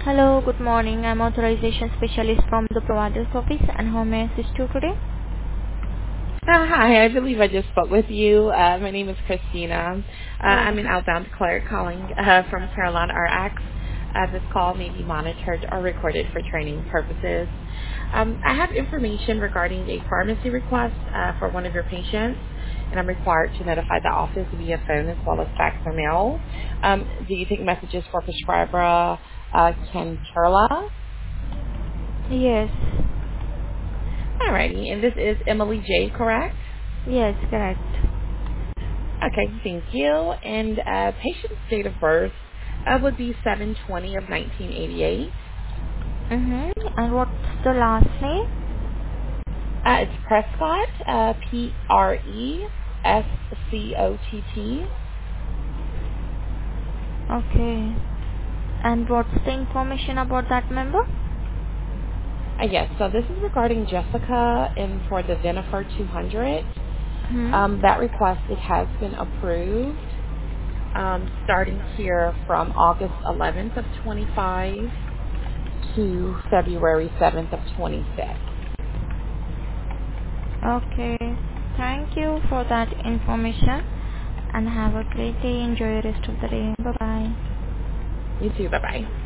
Hello, good morning. I'm authorization specialist from the provider's office, and how may I assist you today? Hi, I believe I just spoke with you. My name is Christina. Oh, I'm an outbound clerk calling from Carolina RX. This call may be monitored or recorded for training purposes. I have information regarding a pharmacy request for one of your patients, and I'm required to notify the office via phone as well as fax or mail. Do you take messages for prescriber Ken Carla? yes. Alrighty, and this is Emily J, correct? Yes, correct. Okay, thank you. And patient's date of birth would be 7/20 of 1988. And what's the last name? It's Prescott, Prescott. Okay. And what's the information about that member? Yes, so this is regarding Jessica and for the Venifer 200. Hmm. That request, it has been approved, starting here from August 11th of 25 to February 7th of 26. Okay. Thank you for that information, and have a great day. Enjoy the rest of the day. Bye-bye. You too, bye-bye.